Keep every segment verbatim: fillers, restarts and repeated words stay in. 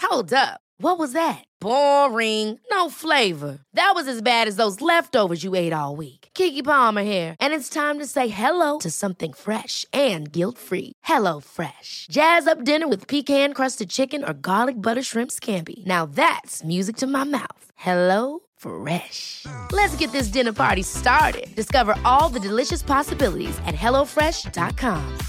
Hold up. What was that? Boring. No flavor. That was as bad as those leftovers you ate all week. Keke Palmer here. And it's time to say hello to something fresh and guilt-free. Hello Fresh. Jazz up dinner with pecan-crusted chicken or garlic butter shrimp scampi. Now that's music to my mouth. Hello Fresh. Let's get this dinner party started. Discover all the delicious possibilities at hello fresh dot com.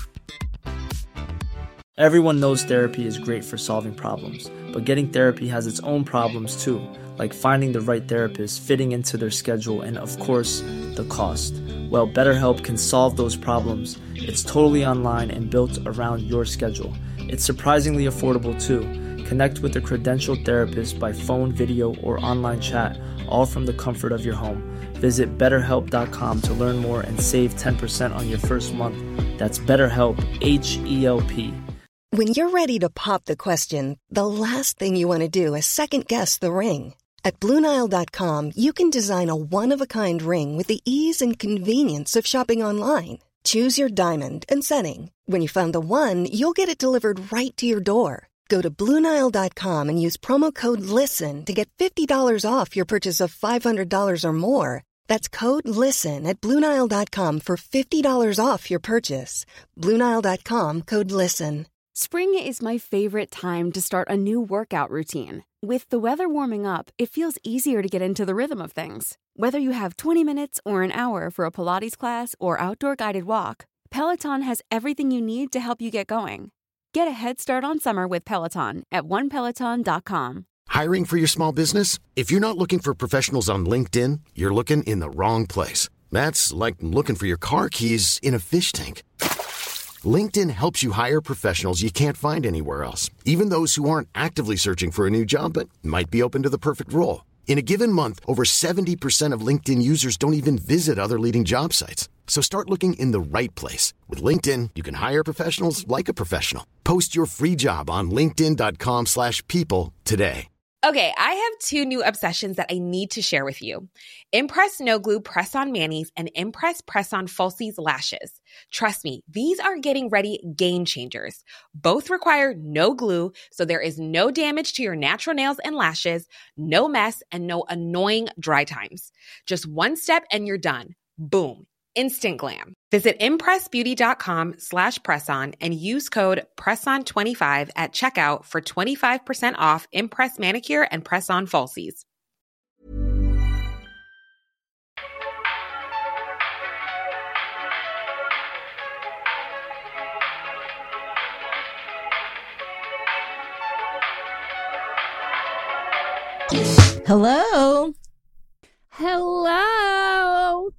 Everyone knows therapy is great for solving problems, but getting therapy has its own problems too, like finding the right therapist, fitting into their schedule, and of course, the cost. Well, BetterHelp can solve those problems. It's totally online and built around your schedule. It's surprisingly affordable too. Connect with a credentialed therapist by phone, video, or online chat, all from the comfort of your home. Visit better help dot com to learn more and save ten percent on your first month. That's BetterHelp, H E L P. When you're ready to pop the question, the last thing you want to do is second-guess the ring. At Blue Nile dot com, you can design a one-of-a-kind ring with the ease and convenience of shopping online. Choose your diamond and setting. When you find the one, you'll get it delivered right to your door. Go to Blue Nile dot com and use promo code LISTEN to get fifty dollars off your purchase of five hundred dollars or more. That's code LISTEN at Blue Nile dot com for fifty dollars off your purchase. Blue Nile dot com, code LISTEN. Spring is my favorite time to start a new workout routine. With the weather warming up, it feels easier to get into the rhythm of things. Whether you have twenty minutes or an hour for a Pilates class or outdoor guided walk, Peloton has everything you need to help you get going. Get a head start on summer with Peloton at one peloton dot com. Hiring for your small business? If you're not looking for professionals on LinkedIn, you're looking in the wrong place. That's like looking for your car keys in a fish tank. LinkedIn helps you hire professionals you can't find anywhere else, even those who aren't actively searching for a new job but might be open to the perfect role. In a given month, over seventy percent of LinkedIn users don't even visit other leading job sites. So start looking in the right place. With LinkedIn, you can hire professionals like a professional. Post your free job on linkedin dot com slash people today. Okay, I have two new obsessions that I need to share with you. Impress No Glue Press-On Manis and Impress Press-On Falsies Lashes. Trust me, these are getting ready game changers. Both require no glue, so there is no damage to your natural nails and lashes, no mess, and no annoying dry times. Just one step and you're done. Boom. Instant glam. Visit impressbeauty.com slash presson and use code presson twenty-five at checkout for twenty-five percent off Impress Manicure and Press-On Falsies. Hello. Hello.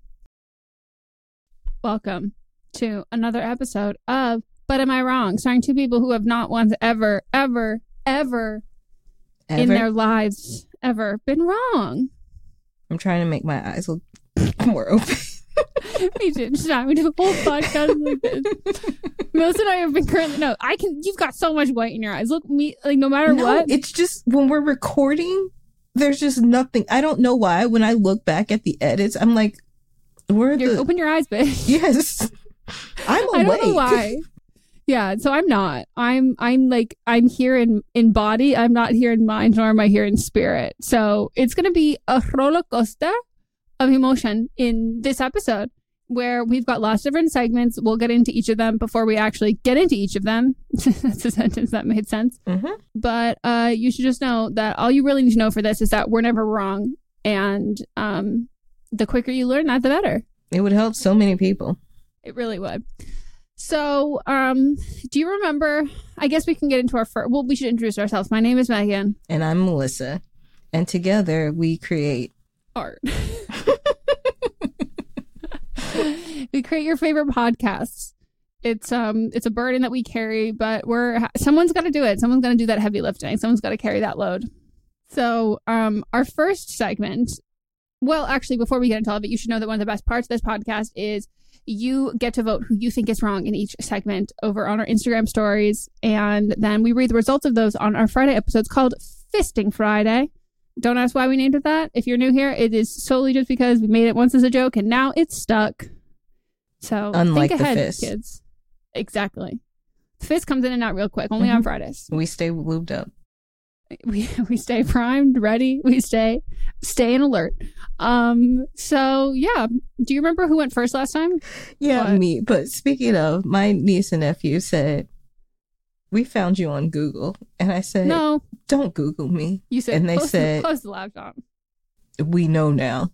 Welcome to another episode of But Am I Wrong? Starring two people who have not once ever, ever, ever, ever in their lives ever been wrong. I'm trying to make my eyes look more open. Me too. Stop. We do the whole podcast like this. Melissa and I have been currently no. I can. You've got so much white in your eyes. Look, me like no matter no, what. It's just when we're recording, there's just nothing. I don't know why. When I look back at the edits, I'm like, where are You're, the? Open your eyes, bitch. Yes, I'm awake. I don't know why. Yeah, so I'm not. I'm. I'm like. I'm here in in body. I'm not here in mind, nor am I here in spirit. So it's gonna be a roller coaster of emotion in this episode, where we've got lots of different segments. We'll get into each of them before we actually get into each of them. That's a sentence that made sense. Mm-hmm. But uh, you should just know that all you really need to know for this is that we're never wrong. And um, the quicker you learn that, the better. It would help so many people. It really would. So um, do you remember, I guess we can get into our first, well, we should introduce ourselves. My name is Megan. And I'm Melissa. And together we create art. We create your favorite podcasts. It's um it's a burden that we carry, but we're someone's got to do it. Someone's going to do that heavy lifting. Someone's got to carry that load. So um our first segment, well, actually, before we get into all of it, you should know that one of the best parts of this podcast is you get to vote who you think is wrong in each segment over on our Instagram stories, and then we read the results of those on our Friday episodes called Fisting Friday. Don't ask why we named it that. If you're new here, it is solely just because we made it once as a joke and now it's stuck. So unlike think ahead, the fist, kids. Exactly. The fist comes in and out real quick, only mm-hmm. on Fridays. We stay lubed up. we we stay primed, ready. We stay staying alert. Um. So yeah. Do you remember who went first last time? Yeah, What? me. But speaking of, my niece and nephew said, we found you on Google. And I said, No, don't Google me. you said. And they close, said, the, close the laptop. we know now.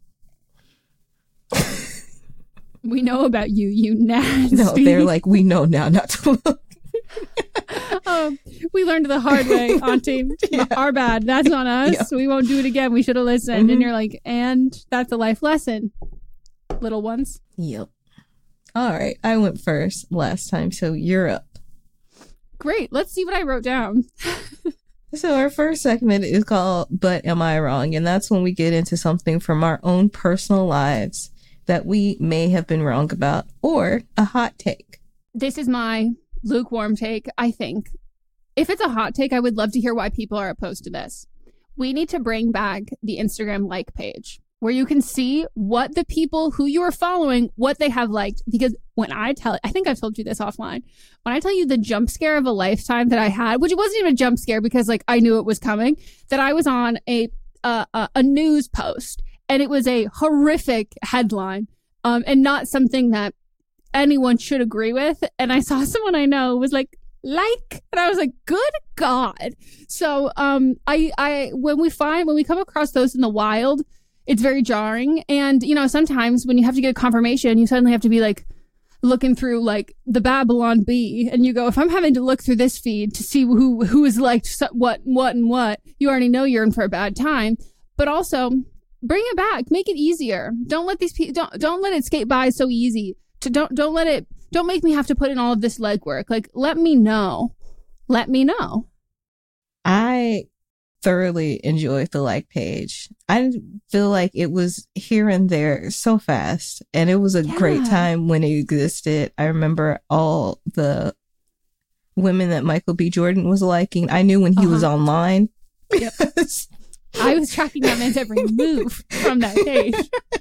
We know about you, you nasty. No, they're like, we know now not to look. um, we learned the hard way, Auntie. Yeah. Our bad. That's on us. Yeah. We won't do it again. We should have listened. Mm-hmm. And you're like, and that's a life lesson, little ones. Yep. All right. I went first last time, so you're up. Great. Let's see what I wrote down. So our first segment is called But Am I Wrong? And that's when we get into something from our own personal lives that we may have been wrong about, or a hot take. This is my lukewarm take, I think. If it's a hot take, I would love to hear why people are opposed to this. We need to bring back the Instagram like page where you can see what the people who you are following, what they have liked. Because when I tell, I think I've told you this offline, when I tell you the jump scare of a lifetime that I had, which it wasn't even a jump scare because like I knew it was coming, that I was on a uh, a, a news post and it was a horrific headline um, and not something that anyone should agree with. And I saw someone I know was like, like, and I was like, good God. So, um, I, I, when we find, when we come across those in the wild, it's very jarring. And, you know, sometimes when you have to get a confirmation, you suddenly have to be like looking through like the Babylon Bee. And you go, if I'm having to look through this feed to see who, who has liked so- what, what, and what, you already know you're in for a bad time. But also bring it back, make it easier. Don't let these people, don't, don't let it skate by so easy. To don't, don't let it, don't make me have to put in all of this legwork. Like, let me know. Let me know. I thoroughly enjoyed the like page. I feel like it was here and there so fast, and it was a Yeah. great time when it existed. I remember all the women that Michael B. Jordan was liking. I knew when he Uh-huh. was online. Yep. I was tracking that man's every move from that page.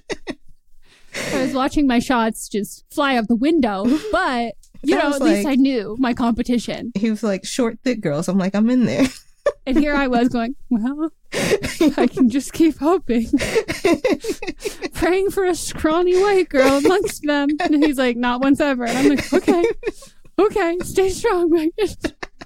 I was watching my shots just fly out the window, but you I know, was at least like- I knew my competition. He was like, short, thick girls. I'm like, I'm in there. And here I was going, well, I can just keep hoping. Praying for a scrawny white girl amongst them. And he's like, not once ever. And I'm like, okay, okay, stay strong, Megan.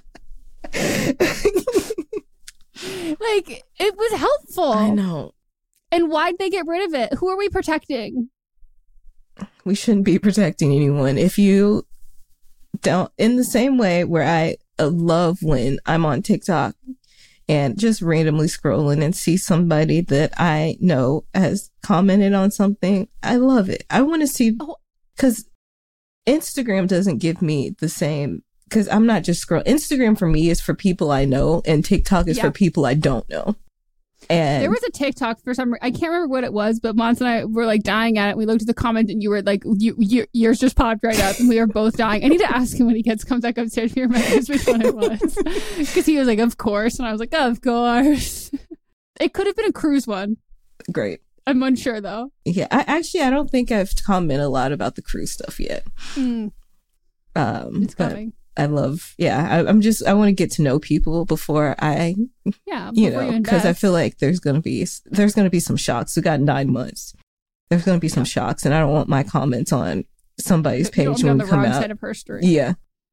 Like, it was helpful. I know. And why'd they get rid of it? Who are we protecting? We shouldn't be protecting anyone. If you don't, in the same way where I uh, love when I'm on TikTok and just randomly scrolling and see somebody that I know has commented on something, I love it. I want to see, because Instagram doesn't give me the same, because I'm not just scrolling. Instagram for me is for people I know, and TikTok is Yeah. for people I don't know. And There was a TikTok for some, I can't remember what it was, but Mons and I were like dying at it. We looked at the comment and you were like, you, you, yours just popped right up and we were both dying. I need to ask him when he gets comes back upstairs if he remembers which one it was. Because he was like, of course. And I was like, of course. It could have been a cruise one. great. I'm unsure though. Yeah, I actually, I don't think I've commented a lot about the cruise stuff yet. Mm, Um, it's but coming. I love, yeah, I, I'm just, I want to get to know people before I, Yeah. you before know, because I invest. feel like there's going to be, there's going to be some shocks. We got nine months. There's going to be some shocks, and I don't want my comments on somebody's Don't page be on when the we come wrong out. side of her story. Yeah.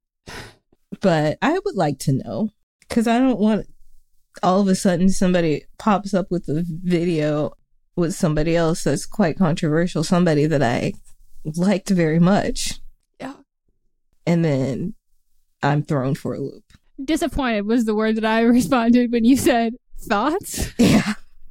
But I would like to know, because I don't want all of a sudden somebody pops up with a video with somebody else that's quite controversial, somebody that I liked very much. Yeah. And then I'm thrown for a loop. Disappointed was the word that I responded when you said thoughts. Yeah.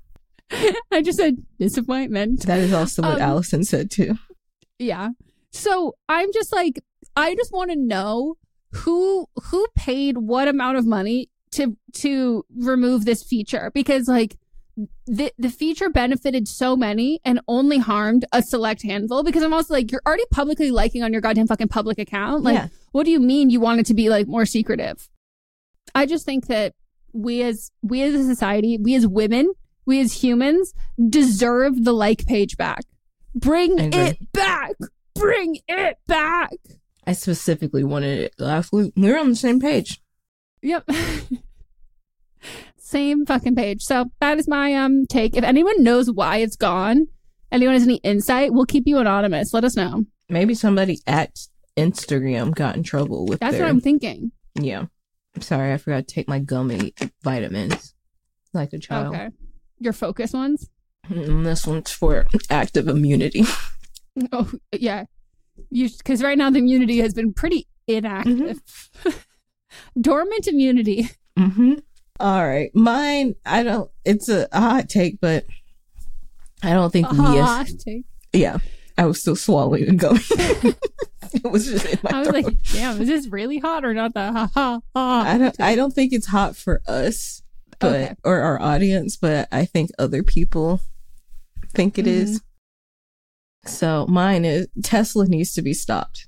I just said disappointment. That is also what Um, Allison said too. Yeah. So I'm just like, I just want to know who who paid what amount of money to to remove this feature, because like the the feature benefited so many and only harmed a select handful. Because I'm also like, you're already publicly liking on your goddamn fucking public account. Like, Yeah. what do you mean you want it to be like more secretive? I just think that we as we as a society, we as women, we as humans deserve the like page back. Bring I agree. it back. Bring it back. I specifically wanted it last week. We were on the same page. Yep. Same fucking page. So that is my um take. If anyone knows why it's gone, anyone has any insight, we'll keep you anonymous. Let us know. Maybe somebody at Instagram got in trouble with That's their... what I'm thinking. Yeah. I'm sorry, I forgot to take my gummy vitamins like a child. Okay. Your focus ones? And this one's for active immunity. Oh, yeah. You Because right now the immunity has been pretty inactive. Mm-hmm. Dormant immunity. Mm-hmm. All right. Mine, I don't, it's a, a hot take, but I don't think a we... hot take. Yeah. I was still swallowing and going. It was just in my I was throat. like, damn, is this really hot or not the ha ha ha? I don't I don't think it's hot for us, but Okay. or our audience, but I think other people think it Mhm. is. So mine is Tesla needs to be stopped.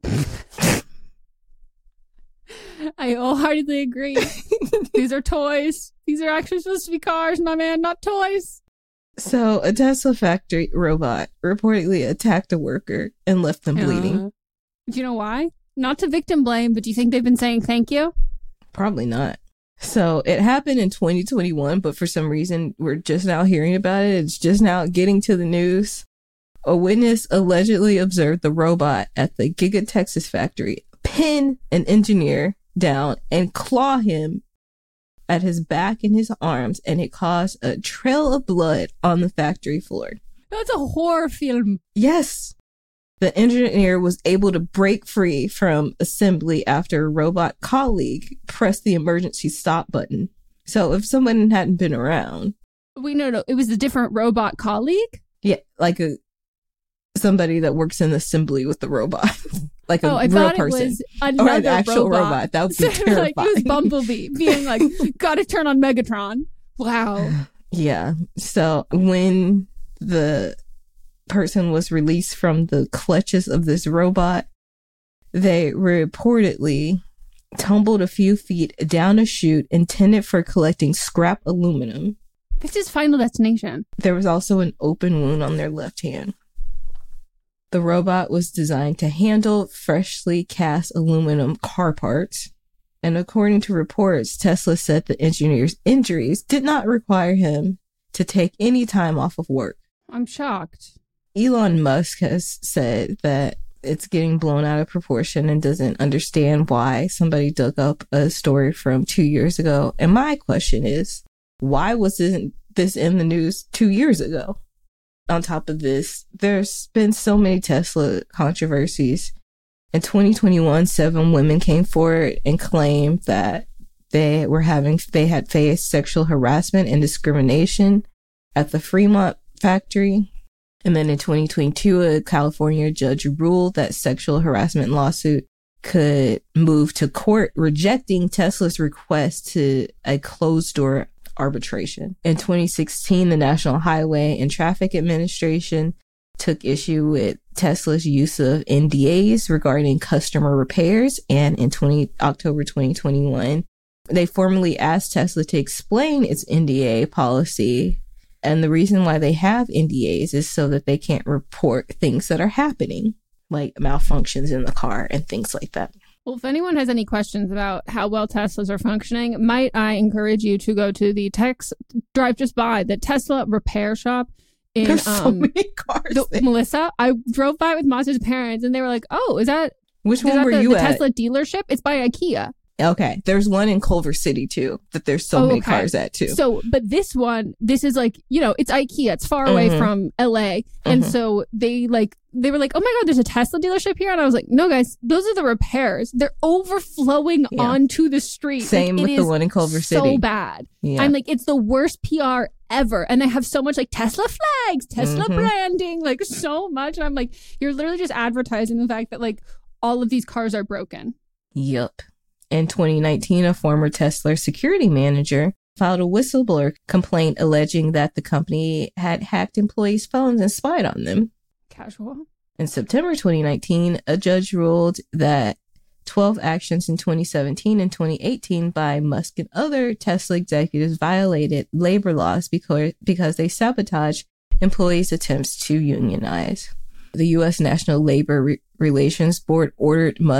I wholeheartedly agree. These are toys. These are actually supposed to be cars, my man, not toys. So a Tesla factory robot reportedly attacked a worker and left them bleeding. Uh, do you know why? Not to victim blame, but do you think they've been saying thank you? Probably not. So it happened in twenty twenty-one, but for some reason we're just now hearing about it. It's just now getting to the news. A witness allegedly observed the robot at the Giga Texas factory pin an engineer down and claw him at his back and his arms, and it caused a trail of blood on the factory floor. That's a horror film. Yes. The engineer was able to break free from assembly after a robot colleague pressed the emergency stop button. So if someone hadn't been around. We know, no, it was a different robot colleague? Yeah, like a somebody that works in assembly with the robot. Like a oh, I real thought person. It was another or an actual robot. robot. That would be So, terrifying. like, it was Bumblebee being like, gotta turn on Megatron. Wow. Yeah. So when the person was released from the clutches of this robot, they reportedly tumbled a few feet down a chute intended for collecting scrap aluminum. This is Final Destination. There was also an open wound on their left hand. The robot was designed to handle freshly cast aluminum car parts. And according to reports, Tesla said the engineer's injuries did not require him to take any time off of work. I'm shocked. Elon Musk has said that it's getting blown out of proportion and doesn't understand why somebody dug up a story from two years ago. And my question is, why wasn't this in the news two years ago? On top of this, there's been so many Tesla controversies. In twenty twenty-one, seven women came forward and claimed that they were having, they had faced sexual harassment and discrimination at the Fremont factory. And then in twenty twenty-two, a California judge ruled that sexual harassment lawsuit could move to court, rejecting Tesla's request to a closed door arbitration. In twenty sixteen, the National Highway and Traffic Administration took issue with Tesla's use of N D As regarding customer repairs. And in October twenty twenty-one, they formally asked Tesla to explain its N D A policy. And the reason why they have N D As is so that they can't report things that are happening, like malfunctions in the car and things like that. Well, if anyone has any questions about how well Teslas are functioning, might I encourage you to go to the Tex drive just by the Tesla repair shop in There's so um, many cars the, there. Melissa. I drove by with Mazda's parents, and they were like, "Oh, is that Which is one that were the, you the at? Tesla dealership? It's by IKEA." Okay, there's one in Culver City too that there's so Oh, many okay. cars at too. So, but this one, this is like, you know, it's IKEA. It's far away Mhm. from L A. And Mhm. so they like, they were like, oh my God, there's a Tesla dealership here. And I was like, no, guys, those are the repairs. They're overflowing Yeah. onto the street. Same Like, it with the is one in Culver so City. bad. Yeah. I'm like, it's the worst P R ever. And they have so much like Tesla flags, Tesla Mhm. branding, like so much. And I'm like, you're literally just advertising the fact that like all of these cars are broken. Yup. In twenty nineteen, a former Tesla security manager filed a whistleblower complaint alleging that the company had hacked employees' phones and spied on them. Casual. In September twenty nineteen, a judge ruled that twelve actions in twenty seventeen and twenty eighteen by Musk and other Tesla executives violated labor laws because, because they sabotaged employees' attempts to unionize. The U S National Labor Re- Relations Board ordered Musk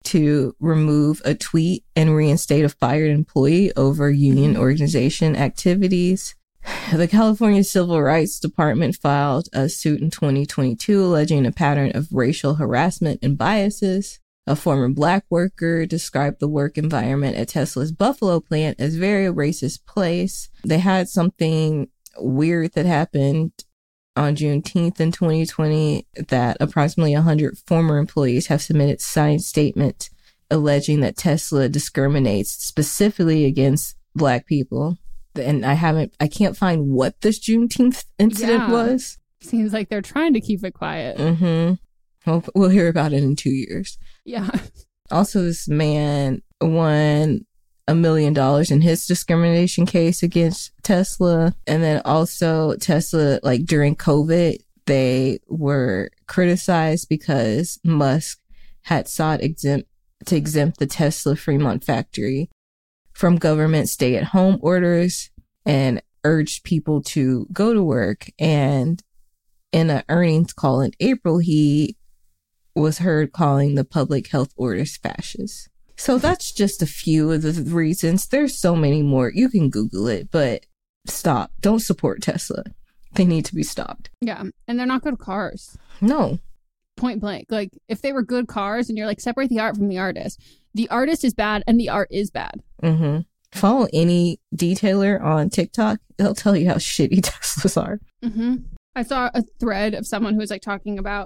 to remove a tweet and reinstate a fired employee over union organization activities. The California Civil Rights Department filed a suit in twenty twenty-two alleging a pattern of racial harassment and biases. A former black worker described the work environment at Tesla's Buffalo plant as very a racist place. They had something weird that happened on Juneteenth in twenty twenty that approximately one hundred former employees have submitted signed statements alleging that Tesla discriminates specifically against black people. And I haven't, I can't find what this Juneteenth incident yeah. was. Seems like they're trying to keep it quiet. Mm-hmm. We'll, we'll hear about it in two years. Yeah. Also, this man won a million dollars in his discrimination case against Tesla. And then also Tesla, like during COVID, they were criticized because Musk had sought exempt to exempt the Tesla Fremont factory from government stay-at-home orders and urged people to go to work. And in an earnings call in April, he was heard calling the public health orders fascist. So that's just a few of the reasons. There's so many more. You can Google it, but stop. Don't support Tesla. They need to be stopped. Yeah. And they're not good cars. No. Point blank. Like, if they were good cars and you're like, separate the art from the artist. The artist is bad and the art is bad. Mm-hmm. Follow any detailer on TikTok. They'll tell you how shitty Teslas are. Mm-hmm. I saw a thread of someone who was like talking about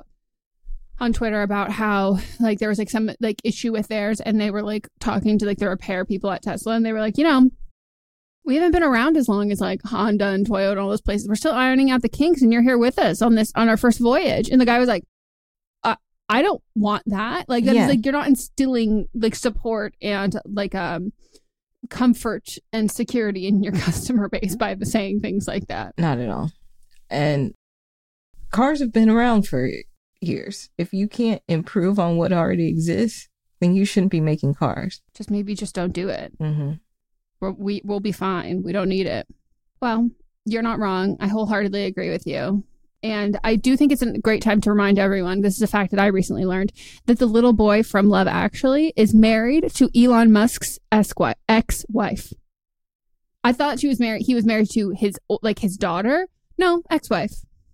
on Twitter about how like there was like some like issue with theirs, and they were like talking to like the repair people at Tesla, and they were like, you know, we haven't been around as long as like Honda and Toyota and all those places. We're still ironing out the kinks, and you're here with us on this on our first voyage. And the guy was like, uh, I don't want that. Like, that's Yeah. like, you're not instilling like support and like um comfort and security in your customer base by saying things like that. Not at all. And cars have been around for years. If you can't improve on what already exists, then you shouldn't be making cars. Just maybe just don't do it. Mm-hmm. We're, we, we'll be fine. We don't need it. Well, you're not wrong. I wholeheartedly agree with you. And I do think it's a great time to remind everyone, this is a fact that I recently learned, that the little boy from Love Actually is married to Elon Musk's ex-wife. I thought she was married. He was married to his, like his daughter. No, ex-wife.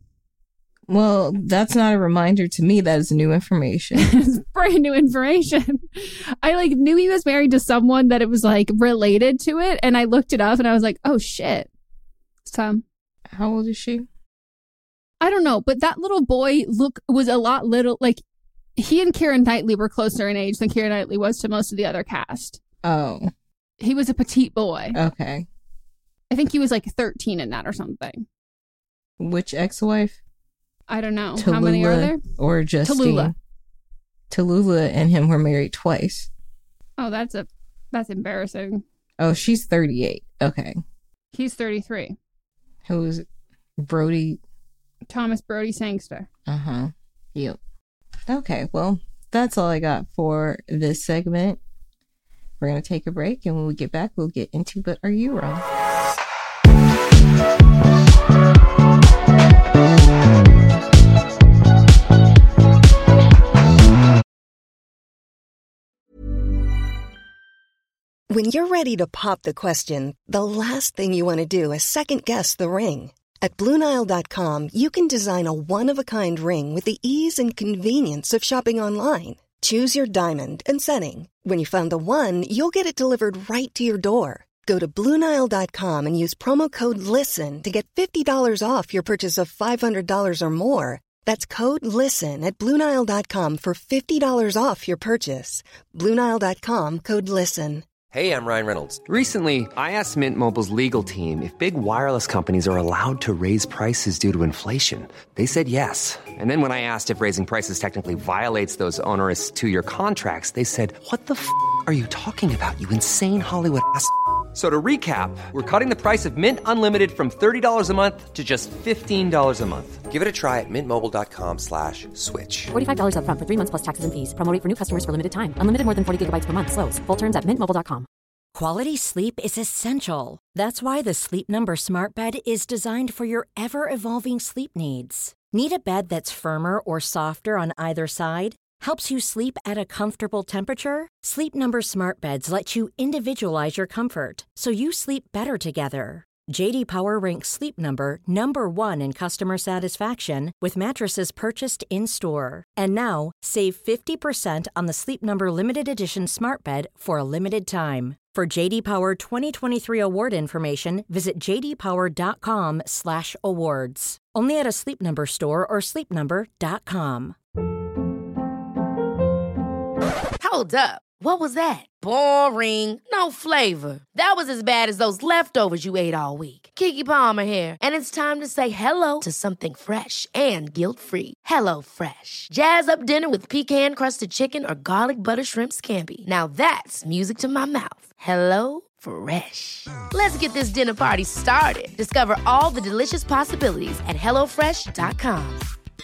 Well, that's not a reminder to me. That is new information. It's brand new information. I like knew he was married to someone that it was like related to it. And I looked it up and I was like, oh shit. So how old is she? I don't know. But that little boy look was a lot little, like he and Keira Knightley were closer in age than Keira Knightley was to most of the other cast. Oh. He was a petite boy. Okay. I think he was like thirteen in that or something. Which ex-wife? I don't know. Tallulah, how many are there? Or Justine? Tallulah. Tallulah and him were married twice. Oh, that's a that's embarrassing. Oh, she's thirty-eight. Okay. He's thirty-three. Who's Brody? Thomas Brody Sangster. Uh-huh. Yep. Okay, well, that's all I got for this segment. We're going to take a break, and when we get back, we'll get into But Are You Wrong? When you're ready to pop the question, the last thing you want to do is second-guess the ring. At Blue Nile dot com, you can design a one-of-a-kind ring with the ease and convenience of shopping online. Choose your diamond and setting. When you find the one, you'll get it delivered right to your door. Go to Blue Nile dot com and use promo code LISTEN to get fifty dollars off your purchase of five hundred dollars or more. That's code LISTEN at Blue Nile dot com for fifty dollars off your purchase. Blue Nile dot com, code LISTEN. Hey, I'm Ryan Reynolds. Recently, I asked Mint Mobile's legal team if big wireless companies are allowed to raise prices due to inflation. They said yes. And then when I asked if raising prices technically violates those onerous two-year contracts, they said, what the f*** are you talking about, you insane Hollywood ass f- So to recap, we're cutting the price of Mint Unlimited from thirty dollars a month to just fifteen dollars a month. Give it a try at mintmobile.com slash switch. forty-five dollars up front for three months plus taxes and fees. Promo rate for new customers for limited time. Unlimited more than forty gigabytes per month. Slows full terms at mint mobile dot com. Quality sleep is essential. That's why the Sleep Number Smart Bed is designed for your ever-evolving sleep needs. Need a bed that's firmer or softer on either side? helps you sleep at a comfortable temperature? Sleep Number smart beds let you individualize your comfort so you sleep better together. J D Power ranks Sleep Number number one in customer satisfaction with mattresses purchased in-store. And now, save fifty percent on the Sleep Number Limited Edition smart bed for a limited time. For J D Power twenty twenty-three award information, visit j d power dot com slash awards. Only at a Sleep Number store or sleep number dot com. Hold up. What was that? Boring. No flavor. That was as bad as those leftovers you ate all week. Keke Palmer here, and it's time to say hello to something fresh and guilt-free. Hello Fresh. Jazz up dinner with pecan-crusted chicken or garlic butter shrimp scampi. Now that's music to my mouth. Hello Fresh. Let's get this dinner party started. Discover all the delicious possibilities at hello fresh dot com.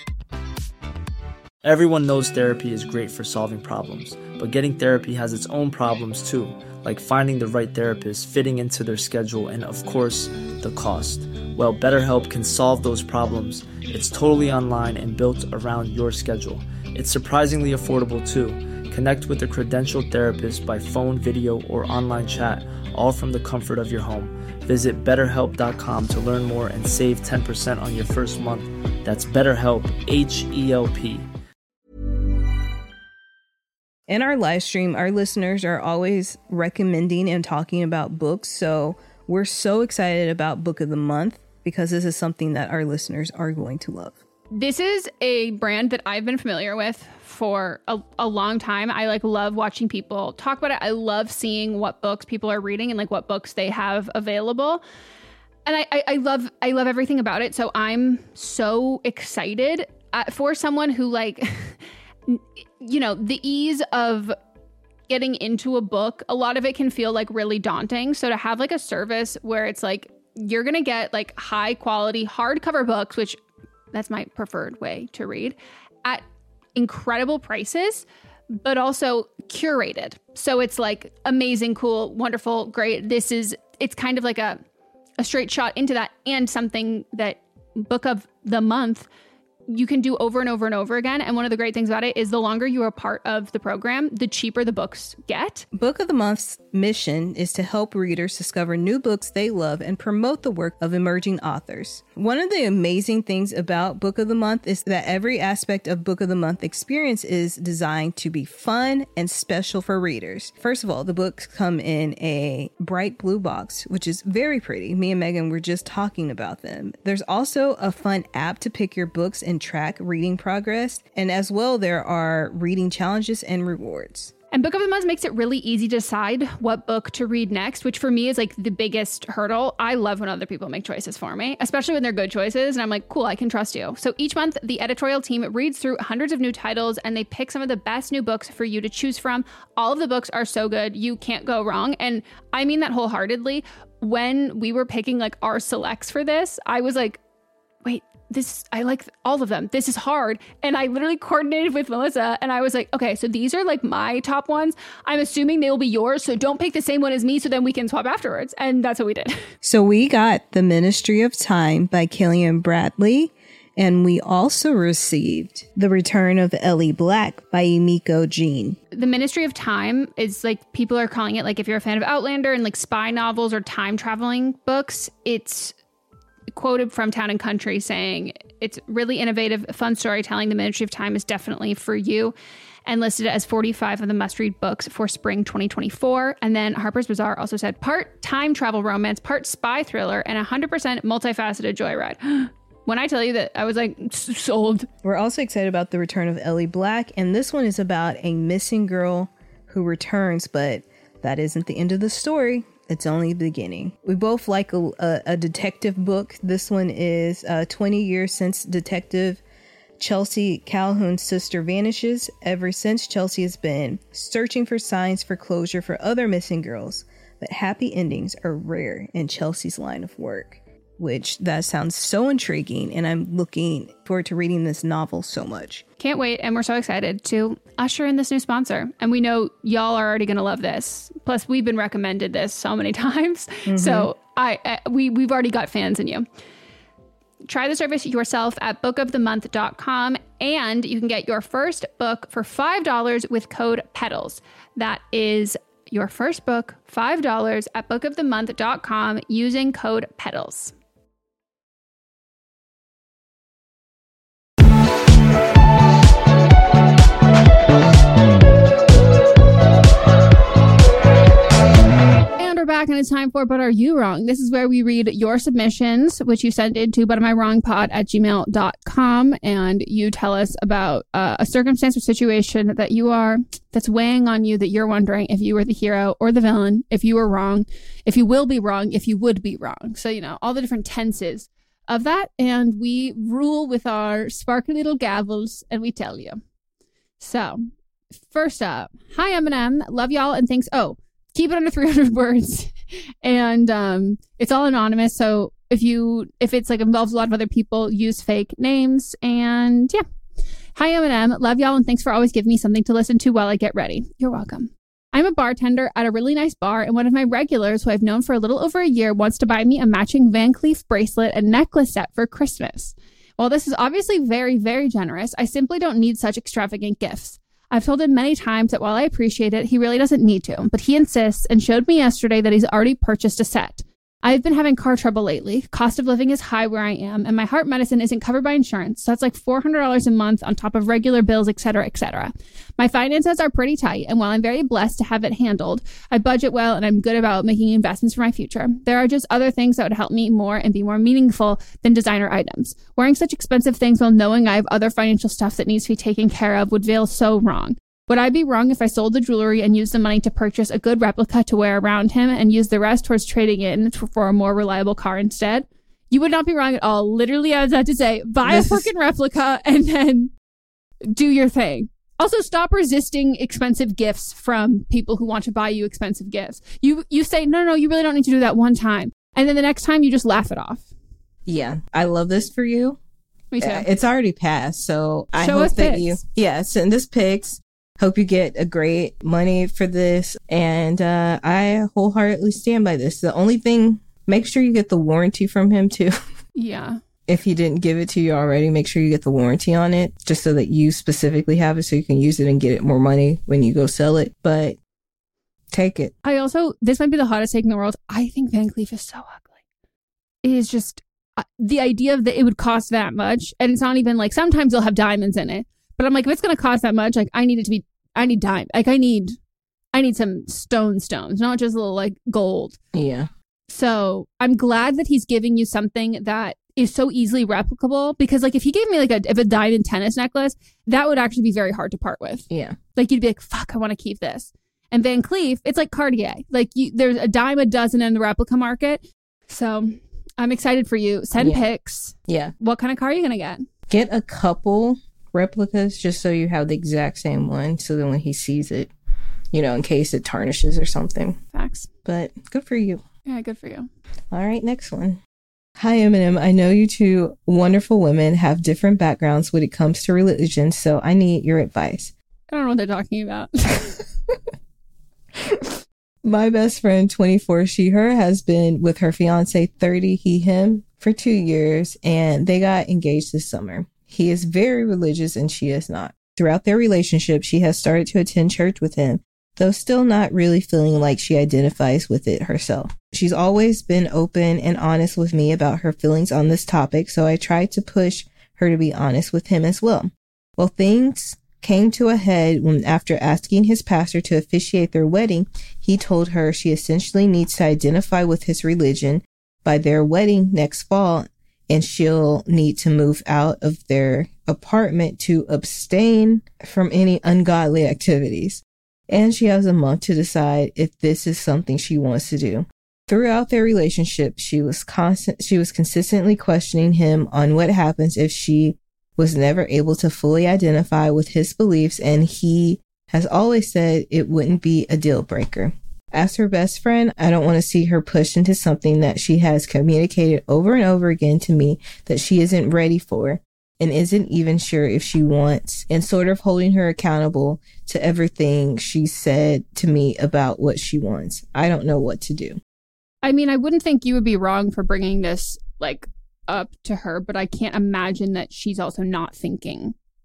Everyone knows therapy is great for solving problems, but getting therapy has its own problems too, like finding the right therapist, fitting into their schedule, and of course, the cost. Well, BetterHelp can solve those problems. It's totally online and built around your schedule. It's surprisingly affordable too. Connect with a credentialed therapist by phone, video, or online chat, all from the comfort of your home. Visit better help dot com to learn more and save ten percent on your first month. That's BetterHelp, H E L P. In our live stream, our listeners are always recommending and talking about books. So we're so excited about Book of the Month because this is something that our listeners are going to love. This is a brand that I've been familiar with for a, a long time. I like love watching people talk about it. I love seeing what books people are reading and like what books they have available. And I, I, I love I love everything about it. So I'm so excited uh, for someone who like... you know, the ease of getting into a book, a lot of it can feel like really daunting. So to have like a service where it's like, you're going to get like high quality hardcover books, which that's my preferred way to read, at incredible prices, but also curated. So it's like amazing, cool, wonderful, great. This is, it's kind of like a, a straight shot into that, and something that Book of the Month you can do over and over and over again. And one of the great things about it is the longer you are part of the program, the cheaper the books get. Book of the Month's mission is to help readers discover new books they love and promote the work of emerging authors. One of the amazing things about Book of the Month is that every aspect of Book of the Month experience is designed to be fun and special for readers. First of all, the books come in a bright blue box, which is very pretty. Me and Megan were just talking about them. There's also a fun app to pick your books and track reading progress. And as well, there are reading challenges and rewards. And Book of the Month makes it really easy to decide what book to read next, which for me is like the biggest hurdle. I love when other people make choices for me, especially when they're good choices. And I'm like, cool, I can trust you. So each month, the editorial team reads through hundreds of new titles and they pick some of the best new books for you to choose from. All of the books are so good. You can't go wrong. And I mean that wholeheartedly. When we were picking like our selects for this, I was like, wait, this, I like all of them. This is hard. And I literally coordinated with Melissa and I was like, okay, so these are like my top ones. I'm assuming they will be yours. So don't pick the same one as me so then we can swap afterwards. And that's what we did. So we got The Ministry of Time by Killian Bradley. And we also received The Return of Ellie Black by Emiko Jean. The Ministry of Time is like, people are calling it, like if you're a fan of Outlander and like spy novels or time traveling books, it's quoted from Town and Country saying it's really innovative, fun storytelling. The Ministry of Time is definitely for you, and listed as forty-five of the must-read books for spring twenty twenty-four. And then Harper's Bazaar also said part time travel romance, part spy thriller, and one hundred percent multifaceted joyride. When I tell you that, I was like, sold. We're also excited about The Return of Ellie Black, and this one is about a missing girl who returns, but that isn't the end of the story. It's only the beginning. We both like a, a, a detective book. This one is uh, twenty years since Detective Chelsea Calhoun's sister vanishes. Ever since, Chelsea has been searching for signs for closure for other missing girls, but happy endings are rare in Chelsea's line of work, which that sounds so intriguing, and I'm looking forward to reading this novel so much. Can't wait, and we're so excited to usher in this new sponsor. And we know y'all are already going to love this. Plus, we've been recommended this so many times. Mm-hmm. So I, I we, we've already got fans in you. Try the service yourself at book of the month dot com. And you can get your first book for five dollars with code PEDALS. That is your first book, five dollars at book of the month dot com using code PEDALS. We're back and it's time for But Are You Wrong? This is where we read your submissions, which you send into but am I wrong pod at gmail dot com, and you tell us about uh, a circumstance or situation that you are, that's weighing on you, that you're wondering if you were the hero or the villain, if you were wrong, if you will be wrong, if you would be wrong. So, you know, all the different tenses of that, and we rule with our sparkly little gavels and we tell you. So, first up, hi Eminem, love y'all and thanks. Oh, keep it under three hundred words, and um, it's all anonymous. So if you, if it's like involves a lot of other people, use fake names. And yeah, hi Eminem, love y'all, and thanks for always giving me something to listen to while I get ready. You're welcome. I'm a bartender at a really nice bar, and one of my regulars, who I've known for a little over a year, wants to buy me a matching Van Cleef bracelet and necklace set for Christmas. While this is obviously very, very generous, I simply don't need such extravagant gifts. I've told him many times that while I appreciate it, he really doesn't need to, but he insists and showed me yesterday that he's already purchased a set. I've been having car trouble lately. Cost of living is high where I am, and my heart medicine isn't covered by insurance, so that's like four hundred dollars a month on top of regular bills, et cetera, et cetera. My finances are pretty tight, and while I'm very blessed to have it handled, I budget well and I'm good about making investments for my future. There are just other things that would help me more and be more meaningful than designer items. Wearing such expensive things while knowing I have other financial stuff that needs to be taken care of would feel so wrong. Would I be wrong if I sold the jewelry and used the money to purchase a good replica to wear around him and use the rest towards trading in for a more reliable car instead? You would not be wrong at all. Literally, I was about to say, buy this a freaking is... replica and then do your thing. Also, stop resisting expensive gifts from people who want to buy you expensive gifts. You you say, no, no, no, you really don't need to do that one time. And then the next time you just laugh it off. Yeah, I love this for you. Me too. It's already passed, so I Show hope us that pics. you, yeah, send us pics. Hope you get a great money for this. And uh, I wholeheartedly stand by this. The only thing, make sure you get the warranty from him too. Yeah. If he didn't give it to you already, make sure you get the warranty on it, just so that you specifically have it so you can use it and get it more money when you go sell it. But take it. I also, this might be the hottest take in the world. I think Van Cleef is so ugly. It is just uh, the idea of that it would cost that much. And it's not even like, sometimes they'll have diamonds in it. But I'm like, if it's going to cost that much, like I need it to be, I need diamond. Like I need, I need some stone stones, not just a little like gold. Yeah. So I'm glad that he's giving you something that is so easily replicable, because like if he gave me like a, if a diamond tennis necklace, that would actually be very hard to part with. Yeah. Like you'd be like, fuck, I want to keep this. And Van Cleef, it's like Cartier. Like you, there's a dime a dozen in the replica market. So I'm excited for you. Send yeah. pics. Yeah. What kind of car are you going to get? Get a couple replicas just so you have the exact same one, so then when he sees it, you know, in case it tarnishes or something. Facts. But good for you. Yeah, good for you. All right, next one. Hi Eminem, I know you two wonderful women have different backgrounds when it comes to religion, so I need your advice. I don't know what they're talking about. My best friend, twenty-four, she, her, has been with her fiance, thirty, he, him, for two years, and they got engaged this summer. He is very religious and she is not. Throughout their relationship, she has started to attend church with him, though still not really feeling like she identifies with it herself. She's always been open and honest with me about her feelings on this topic, so I tried to push her to be honest with him as well. Well, things came to a head when, after asking his pastor to officiate their wedding, he told her she essentially needs to identify with his religion by their wedding next fall, and she'll need to move out of their apartment to abstain from any ungodly activities. And she has a month to decide if this is something she wants to do. Throughout their relationship, she was constant, she was consistently questioning him on what happens if she was never able to fully identify with his beliefs, and he has always said it wouldn't be a deal breaker. As her best friend, I don't want to see her pushed into something that she has communicated over and over again to me that she isn't ready for and isn't even sure if she wants, and sort of holding her accountable to everything she said to me about what she wants. I don't know what to do. I mean, I wouldn't think you would be wrong for bringing this like up to her, but I can't imagine that she's also not thinking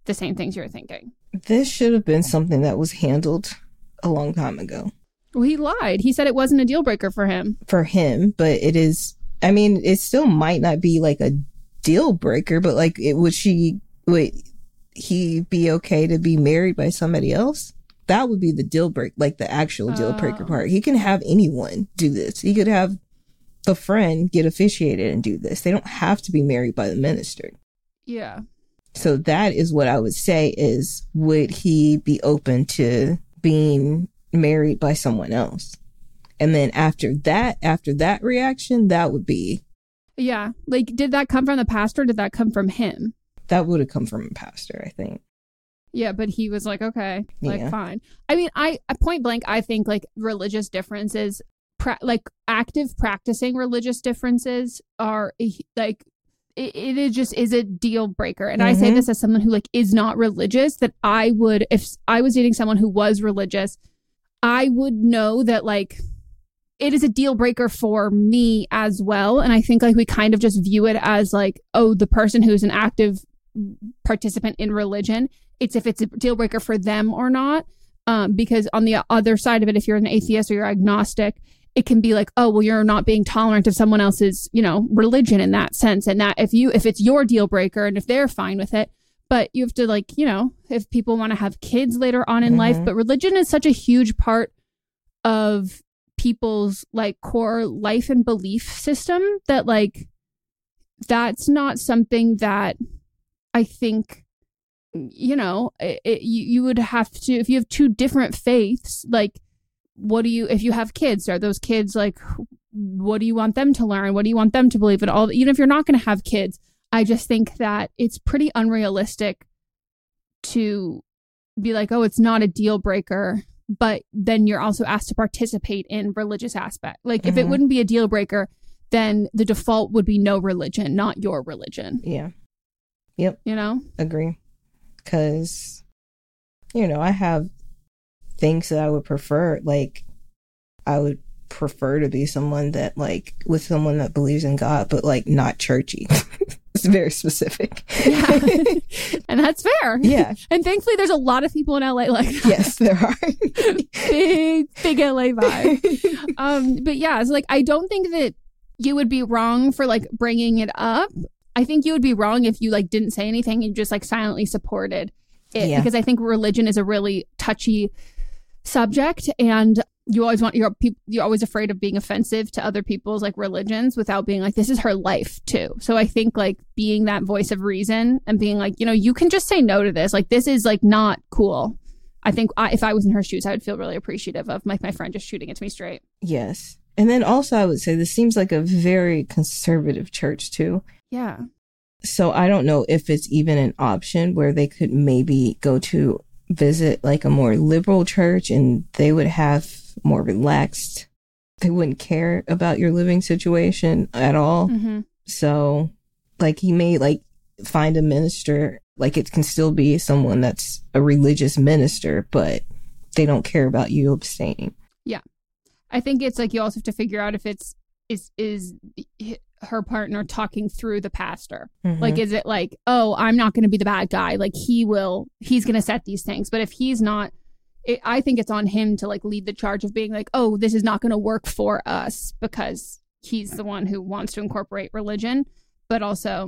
the same things you're thinking. This should have been something that was handled a long time ago. Well, he lied. He said it wasn't a deal breaker for him. For him, but it is, I mean, it still might not be like a deal breaker, but like, it, would she, would he be okay to be married by somebody else? That would be the deal break, like the actual deal breaker Oh. part. He can have anyone do this. He could have a friend get officiated and do this. They don't have to be married by the minister. Yeah. So that is what I would say is, would he be open to being married by someone else? And then after that, after that reaction, that would be, Yeah. Like, did that come from the pastor? Or did that come from him? that would have come from a pastor, I think. Yeah, but he was like, okay, like, Yeah. fine. I mean, I, point blank, I think like religious differences, pra- like active practicing religious differences are like, it, it is just is a deal breaker. And I say Mhm. this as someone who like is not religious, that I would, if I was dating someone who was religious, I would know that like it is a deal breaker for me as well. And I think like we kind of just view it as like, oh, the person who's an active participant in religion, it's if it's a deal breaker for them or not. Um, because on the other side of it, if you're an atheist or you're agnostic, it can be like, oh, well, you're not being tolerant of someone else's, you know, religion in that sense. And that if you, if it's your deal breaker and if they're fine with it, but you have to like, you know, if people want to have kids later on in Mhm. life, but religion is such a huge part of people's like core life and belief system that like, that's not something that I think, you know, it, it, you, you would have to, if you have two different faiths, like, what do you, if you have kids, are those kids like, what do you want them to learn? What do you want them to believe in? All, even if you're not going to have kids, I just think that it's pretty unrealistic to be like, oh, it's not a deal breaker, but then you're also asked to participate in religious aspect. Like, if it Mhm. wouldn't be a deal breaker, then the default would be no religion, not your religion. Yeah. Yep. You know? Agree. Because, you know, I have things that I would prefer. Like, I would prefer to be someone that, like, with someone that believes in God, but, like, not churchy. It's very specific. Yeah. And that's fair. Yeah. And thankfully, there's a lot of people in L A like that. Yes, there are. big, big L A vibe. Um, but yeah, it's like, I don't think that you would be wrong for like bringing it up. I think you would be wrong if you like didn't say anything and just like silently supported it, Yeah. because I think religion is a really touchy subject, and you always want your people, you're always afraid of being offensive to other people's like religions without being like, this is her life too. So I think like being that voice of reason and being like, you know, you can just say no to this. Like, this is like not cool. I think I, if I was in her shoes, I would feel really appreciative of like my friend just shooting it to me straight. Yes. And then also, I would say this seems like a very conservative church too. Yeah. So I don't know if it's even an option where they could maybe go to visit like a more liberal church and they would have more relaxed. They wouldn't care about your living situation at all. Mm-hmm. So like he may like find a minister, like it can still be someone that's a religious minister, but they don't care about you abstaining. Yeah. I think it's like you also have to figure out if it's is is her partner talking through the pastor. Mhm. Like, is it like, oh, I'm not going to be the bad guy. Like he will, he's going to set these things. But if he's not, it, I think it's on him to like lead the charge of being like, oh, this is not going to work for us because he's the one who wants to incorporate religion. But also,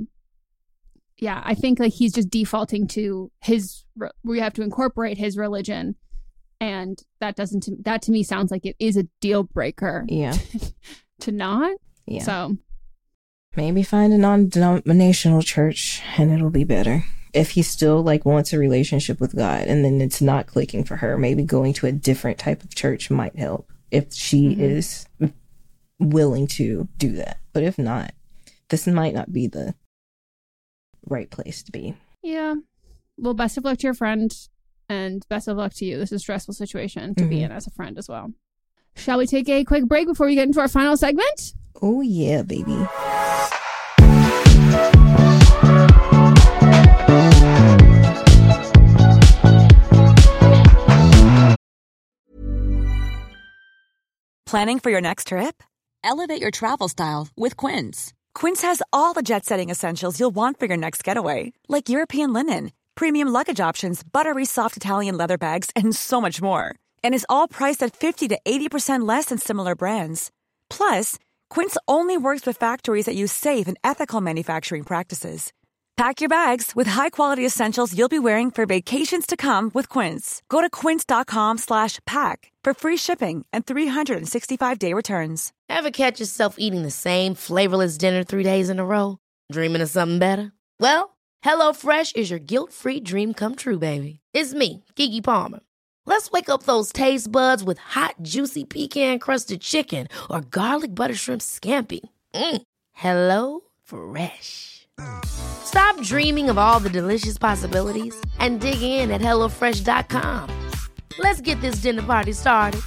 yeah, I think like he's just defaulting to his, we have to incorporate his religion. And that doesn't, that to me sounds like it is a deal breaker. Yeah. To not. Yeah. So maybe find a non-denominational church and it'll be better. If he still like wants a relationship with God and then it's not clicking for her, maybe going to a different type of church might help if she Mm-hmm. is willing to do that. But if not, this might not be the right place to be. yeah. Well, best of luck to your friend and best of luck to you. This is a stressful situation to be Mhm. in as a friend as well. Shall we take a quick break before we get into our final segment? Oh yeah, baby. Planning for your next trip? Elevate your travel style with Quince. Quince has all the jet-setting essentials you'll want for your next getaway, like European linen, premium luggage options, buttery soft Italian leather bags, and so much more. And is all priced at fifty to eighty percent less than similar brands. Plus, Quince only works with factories that use safe and ethical manufacturing practices. Pack your bags with high-quality essentials you'll be wearing for vacations to come with Quince. Go to quince.com slash pack for free shipping and three sixty-five day returns. Ever catch yourself eating the same flavorless dinner three days in a row? Dreaming of something better? Well, HelloFresh is your guilt-free dream come true, baby. It's me, Keke Palmer. Let's wake up those taste buds with hot, juicy pecan-crusted chicken or garlic butter shrimp scampi. Mm. Hello Fresh. Stop dreaming of all the delicious possibilities and dig in at hello fresh dot com. Let's get this dinner party started.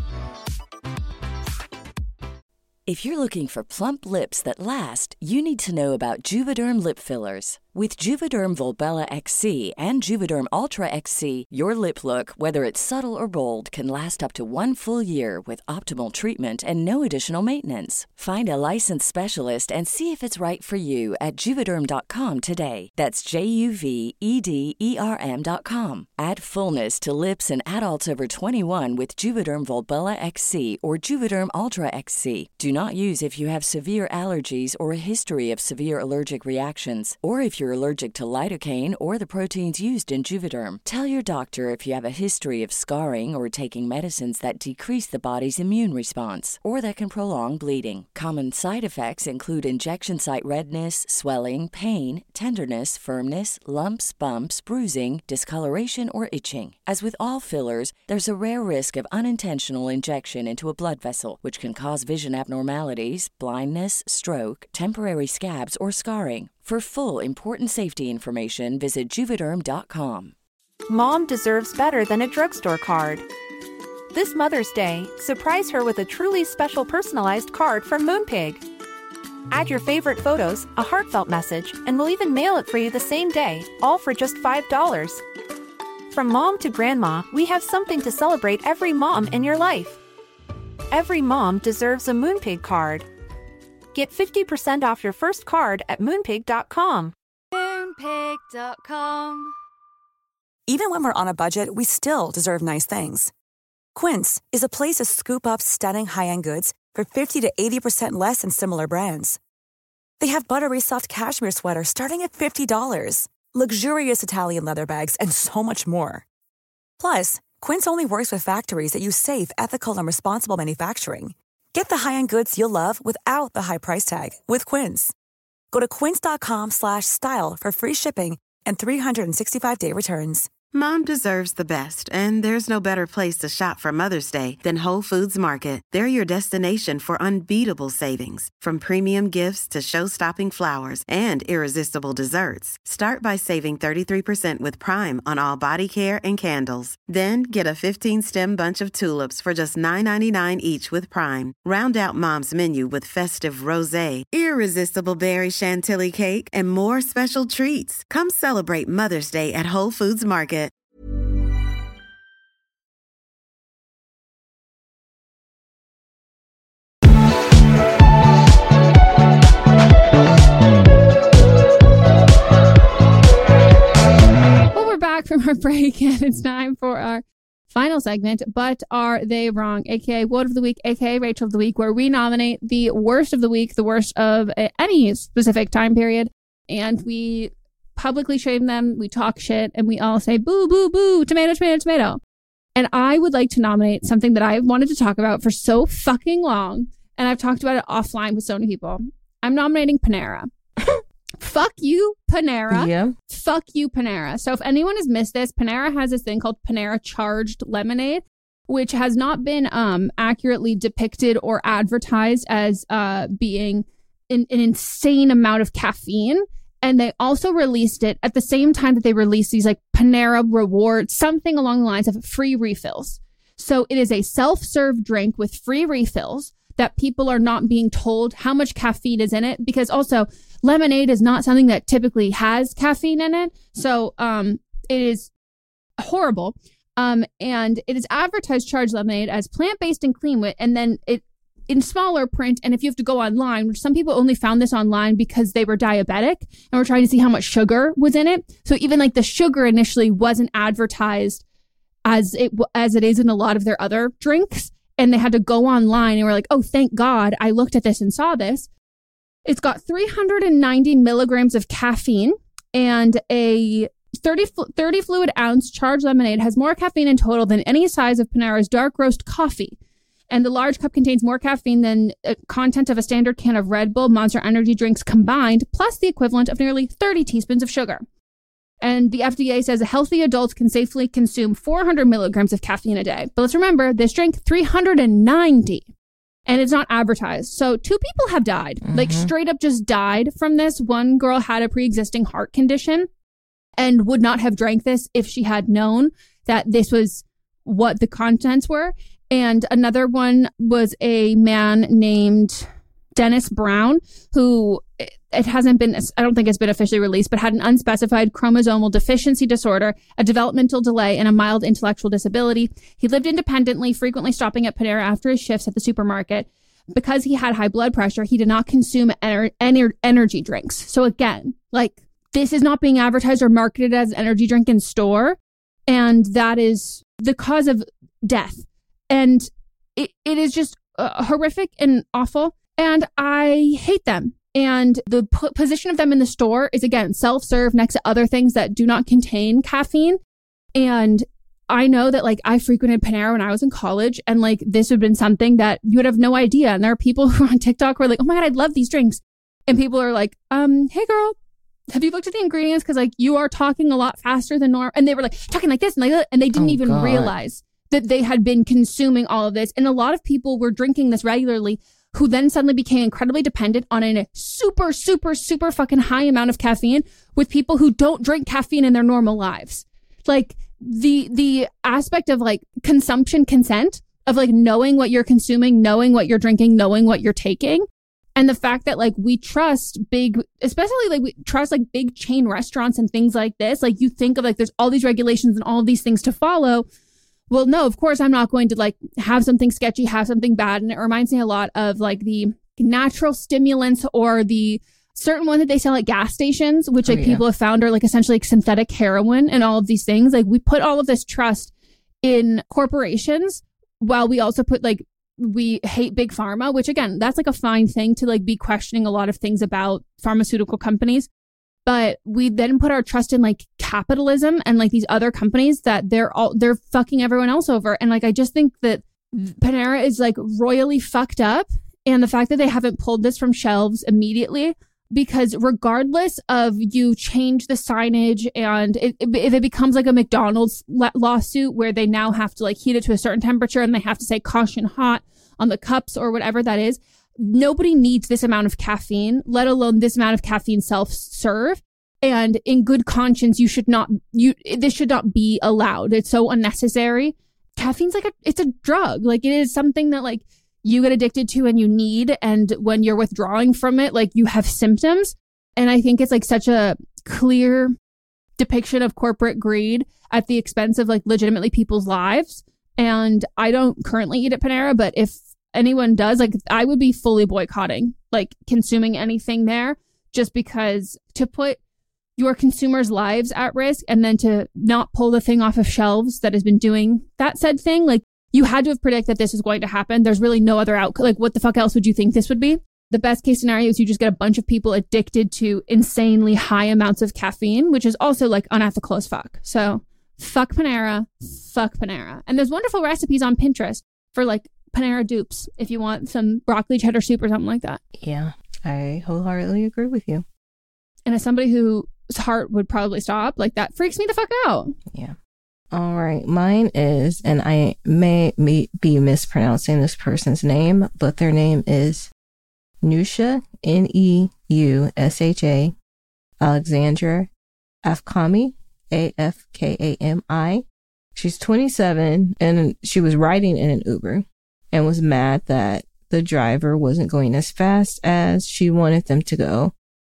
If you're looking for plump lips that last, you need to know about Juvederm lip fillers. With Juvederm Volbella X C and Juvederm Ultra X C, your lip look, whether it's subtle or bold, can last up to one full year with optimal treatment and no additional maintenance. Find a licensed specialist and see if it's right for you at Juvederm dot com today. That's J U V E D E R M dot com. Add fullness to lips in adults over twenty-one with Juvederm Volbella X C or Juvederm Ultra X C. Do not use if you have severe allergies or a history of severe allergic reactions, or if you're allergic to lidocaine or the proteins used in Juvederm. Tell your doctor if you have a history of scarring or taking medicines that decrease the body's immune response or that can prolong bleeding. Common side effects include injection site redness, swelling, pain, tenderness, firmness, lumps, bumps, bruising, discoloration, or itching. As with all fillers, there's a rare risk of unintentional injection into a blood vessel, which can cause vision abnormalities, blindness, stroke, temporary scabs, or scarring. For full, important safety information, visit Juvederm dot com. Mom deserves better than a drugstore card. This Mother's Day, surprise her with a truly special personalized card from Moonpig. Add your favorite photos, a heartfelt message, and we'll even mail it for you the same day, all for just five dollars. From mom to grandma, we have something to celebrate every mom in your life. Every mom deserves a Moonpig card. Get fifty percent off your first card at moonpig dot com. Moonpig dot com. Even when we're on a budget, we still deserve nice things. Quince is a place to scoop up stunning high-end goods for fifty to eighty percent less than similar brands. They have buttery soft cashmere sweaters starting at fifty dollars, luxurious Italian leather bags, and so much more. Plus, Quince only works with factories that use safe, ethical, and responsible manufacturing. Get the high-end goods you'll love without the high price tag with Quince. Go to quince.com slash style for free shipping and three sixty-five day returns. Mom deserves the best, and there's no better place to shop for Mother's Day than Whole Foods Market. They're your destination for unbeatable savings, from premium gifts to show-stopping flowers and irresistible desserts. Start by saving thirty-three percent with Prime on all body care and candles. Then get a fifteen-stem bunch of tulips for just nine ninety-nine each with Prime. Round out Mom's menu with festive rosé, irresistible berry chantilly cake, and more special treats. Come celebrate Mother's Day at Whole Foods Market. Back from our break, and it's time for our final segment, But Are They Wrong? aka Woad of the Week, aka Rachel of the Week, where we nominate the worst of the week, the worst of any specific time period, and we publicly shame them, we talk shit, and we all say boo, boo, boo, tomato, tomato, tomato. And I would like to nominate something that I've wanted to talk about for so fucking long, and I've talked about it offline with so many people. I'm nominating Panera. Fuck you, Panera. Yeah. Fuck you, Panera. So if anyone has missed this, Panera has this thing called Panera Charged Lemonade, which has not been um, accurately depicted or advertised as uh, being an, an insane amount of caffeine. And they also released it at the same time that they released these like Panera Rewards, something along the lines of free refills. So it is a self-serve drink with free refills that people are not being told how much caffeine is in it, because also lemonade is not something that typically has caffeine in it. So um, it is horrible. Um, and it is advertised Charged Lemonade as plant-based and clean, with, and then it in smaller print. And if you have to go online, which some people only found this online because they were diabetic and were trying to see how much sugar was in it. So even like the sugar initially wasn't advertised as it as it is in a lot of their other drinks. And they had to go online and were like, oh, thank God I looked at this and saw this. It's got three hundred ninety milligrams of caffeine, and a thirty, thirty fluid ounce charged lemonade has more caffeine in total than any size of Panera's dark roast coffee. And the large cup contains more caffeine than the content of a standard can of Red Bull, Monster Energy drinks combined, plus the equivalent of nearly thirty teaspoons of sugar. And the F D A says healthy adults can safely consume four hundred milligrams of caffeine a day. But let's remember, this drink, three hundred ninety. And it's not advertised. So two people have died, mm-hmm. like straight up just died from this. One girl had a pre-existing heart condition and would not have drank this if she had known that this was what the contents were. And another one was a man named Dennis Brown, who it hasn't been, I don't think it's been officially released, but had an unspecified chromosomal deficiency disorder, a developmental delay, and a mild intellectual disability. He lived independently, frequently stopping at Panera after his shifts at the supermarket. Because he had high blood pressure, he did not consume ener- ener- energy drinks. So again, like, this is not being advertised or marketed as an energy drink in store. And that is the cause of death. And it, it is just uh, horrific and awful. And I hate them. And the p- position of them in the store is, again, self-serve next to other things that do not contain caffeine. And I know that, like, I frequented Panera when I was in college, and, like, this would have been something that you would have no idea. And there are people who are on TikTok who are like, oh my God, I love these drinks. And people are like, um, hey, girl, have you looked at the ingredients? Because, like, you are talking a lot faster than normal. And they were like talking like this and like that. And they didn't oh, even God. realize that they had been consuming all of this. And a lot of people were drinking this regularly, who then suddenly became incredibly dependent on a super, super, super fucking high amount of caffeine with people who don't drink caffeine in their normal lives. Like, the the aspect of, like, consumption consent, of, like, knowing what you're consuming, knowing what you're drinking, knowing what you're taking. And the fact that, like, we trust big, especially, like, we trust, like, big chain restaurants and things like this. Like, you think of, like, there's all these regulations and all of these things to follow. Well, no, of course, I'm not going to, like, have something sketchy, have something bad. And it reminds me a lot of, like, the natural stimulants or the certain one that they sell at gas stations, which, like, oh, yeah. people have found are, like, essentially like synthetic heroin and all of these things. Like, we put all of this trust in corporations while we also put, like, we hate big pharma, which, again, that's, like, a fine thing to, like, be questioning a lot of things about pharmaceutical companies. But we then put our trust in, like, capitalism and, like, these other companies that they're all, they're fucking everyone else over. And, like, I just think that Panera is, like, royally fucked up. And the fact that they haven't pulled this from shelves immediately, because regardless of you change the signage and it, if it becomes like a McDonald's la- lawsuit where they now have to, like, heat it to a certain temperature and they have to say caution hot on the cups or whatever that is, nobody needs this amount of caffeine, let alone this amount of caffeine self-serve. And in good conscience, you should not, you, this should not be allowed. It's so unnecessary. Caffeine's like a, it's a drug. Like, it is something that, like, you get addicted to and you need. And when you're withdrawing from it, like, you have symptoms. And I think it's, like, such a clear depiction of corporate greed at the expense of, like, legitimately people's lives. And I don't currently eat at Panera, but if anyone does, like, I would be fully boycotting, like, consuming anything there, just because to put your consumers' lives at risk and then to not pull the thing off of shelves that has been doing that said thing, like, you had to have predicted that this is going to happen. There's really no other outcome. Like, what the fuck else would you think this would be? The best case scenario is you just get a bunch of people addicted to insanely high amounts of caffeine, which is also, like, unethical as fuck. So fuck Panera, fuck Panera. And there's wonderful recipes on Pinterest for, like, Panera dupes if you want some broccoli cheddar soup or something like that. Yeah, I wholeheartedly agree with you. And as somebody whose heart would probably stop, like, that freaks me the fuck out. Yeah. All right. Mine is, and I may be mispronouncing this person's name, but their name is Neusha, N E U S H A, Alexandra Afkami, A F K A M I. She's twenty-seven, and she was riding in an Uber and was mad that the driver wasn't going as fast as she wanted them to go.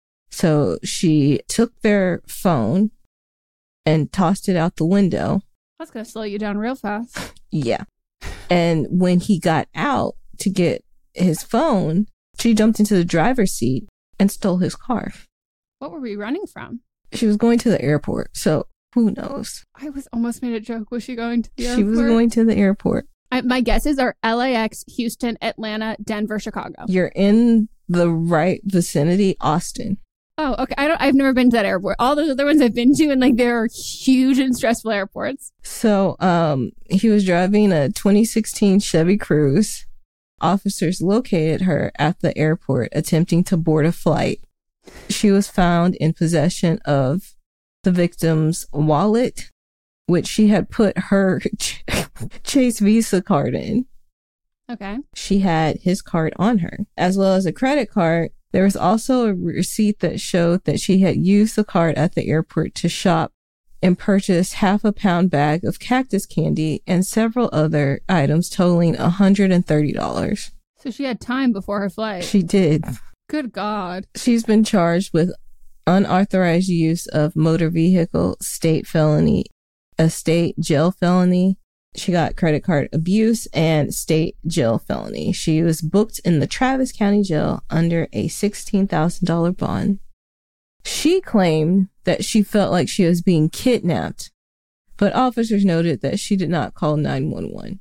So she took their phone and tossed it out the window. That's going to slow you down real fast. Yeah. And when he got out to get his phone, she jumped into the driver's seat and stole his car. What were we running from? She was going to the airport, so who knows? I was almost made a joke. Was she going to the airport? She was going to the airport. I, my guesses are L A X, Houston, Atlanta, Denver, Chicago. You're in the right vicinity, Austin. Oh, okay. I don't. I've never been to that airport. All those other ones I've been to, and like they're huge and stressful airports. So, um, he was driving a twenty sixteen Chevy Cruze. Officers located her at the airport attempting to board a flight. She was found in possession of the victim's wallet, which she had put her Chase Visa card in. Okay. She had his card on her, as well as a credit card. There was also a receipt that showed that she had used the card at the airport to shop and purchase half a pound bag of cactus candy and several other items totaling one hundred thirty dollars. So she had time before her flight. She did. Good God. She's been charged with unauthorized use of motor vehicle, state felony, a state jail felony. She got credit card abuse and state jail felony. She was booked in the Travis County Jail under a sixteen thousand dollars bond. She claimed that she felt like she was being kidnapped, but officers noted that she did not call nine one one.